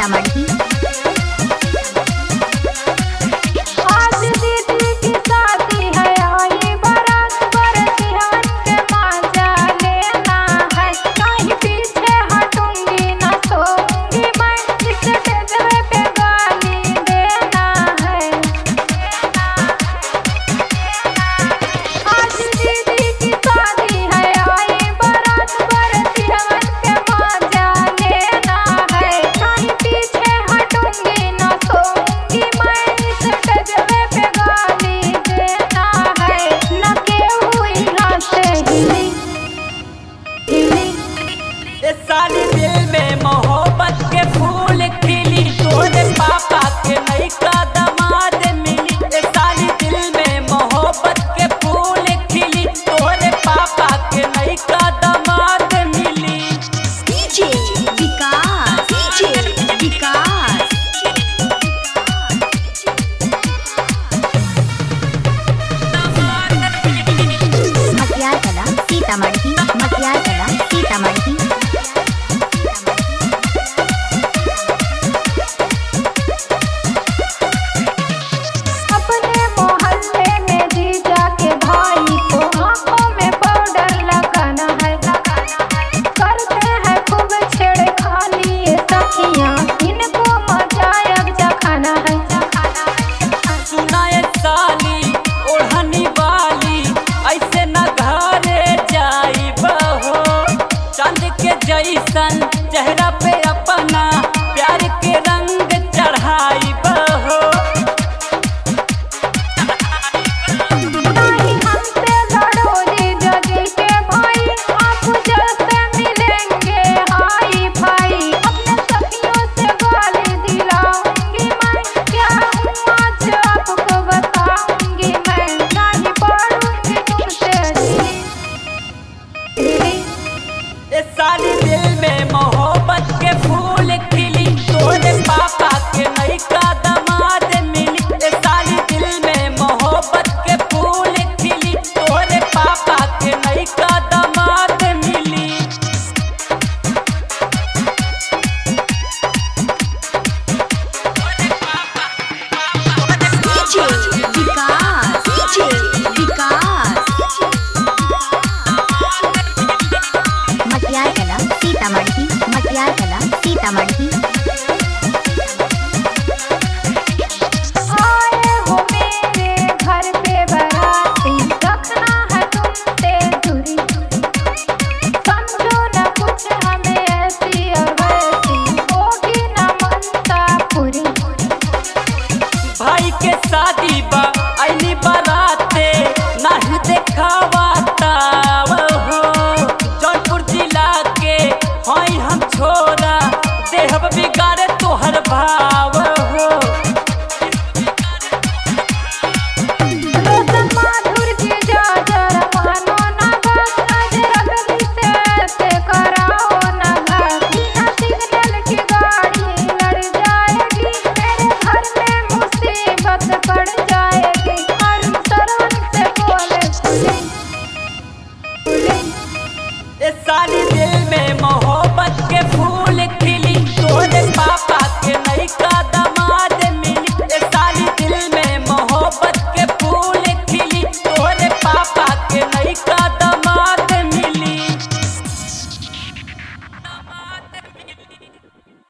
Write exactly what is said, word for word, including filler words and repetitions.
सीतामढ़ी। आज दीदी की शादी है, आई बारात बरतियन के मजा लेना है। कहीं पीछे हटूंगी न सोऊंगी मैं, स्टेज पे गाली देना है। आज दीदी की शादी है, आई बारात बरतियन के मजा लेना है। कहीं पीछे हटूंगी न सोऊंगी मैं, स्टेज पे गाली देना है। न केहू यहाँ से हिली हिली। ए साली दिल में मोहब्बत के फूल खिली, तोरे पापा के नईका दामाद मिली। ए साली दिल में मोहब्बत के फूल खिली, तोरे पापा के नईका दामाद मिली। DJ Vikas, DJ Vikas. मटियार कला सीतामढ़ी, मटियार कला सीतामढ़ी। अपने मोहल्ले में जीजा के भाई को आंखों में पाउडर लगाना है। करते हैं खूब छेड़खानी ये सखियां, इनको मजा अब जखाना है। सुनाए साली ओढ़नी वाली, ऐसे न घरे जाई बहो। चांद के जैसन चेहरा पे अपना प्यार के रंग चढ़ाई बहो। नहीं हमसे लड़ो जीजा जी के भाई, आप जैसे मिलेंगे हाई फाई। अपने सखियों से गाली दिलाऊंगी मैं, क्या हूँ आज आपको बताऊंगी मैं। नहीं पढ़ूंगी तुमसे दिली दिली। ए साली दिल में मोहब्बत के फूल खिली, तोरे पापा के नईका दामाद मिली। ए साली दिल में मोहब्बत के फूल खिली, तोरे पापा के नईका दामाद मिली। DJ Vikas, DJ Vikas. मटियार कला सीतामढ़ी, मटियार कला सीतामढ़ी। आए हो मेरे घर पे बराती, रखना है तुमसे दूरी। समझो न कुछ हमें ऐसी और वैसी, होगी न मनता पूरी। भाई के शादी बा आईनी बाराते, नहीं देखावा ताव हो। जौनपुर जिला के हई हम छोरा, देहब बिगाड़े तोहर भाव हो। रोशन माधुर की जा जरा मानो न बस, आज रगड़ी से ऐसे कराओ न घस। बिना सिग्नल की गाड़ी लड़ जाएगी, मेरे घर में मुसीबत पड़ जाएगी। अरुण सरवन से बोले खुली खुली। ए साली दिल में मोहब्बत के फूल